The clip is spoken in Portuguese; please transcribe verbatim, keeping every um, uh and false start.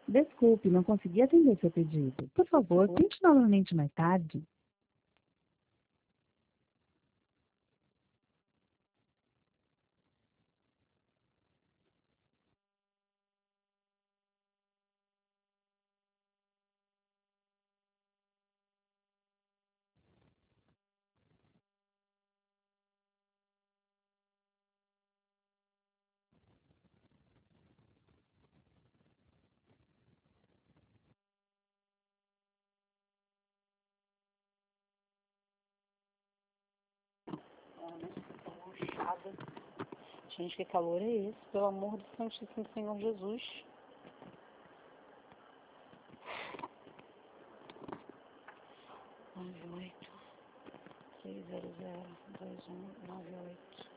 Desculpe, não consegui atender seu pedido. Por favor, tente novamente mais tarde. Puxada. Gente, que calor é esse? Pelo amor do Santíssimo Senhor Jesus. nove oito seis zero zero dois um nove oito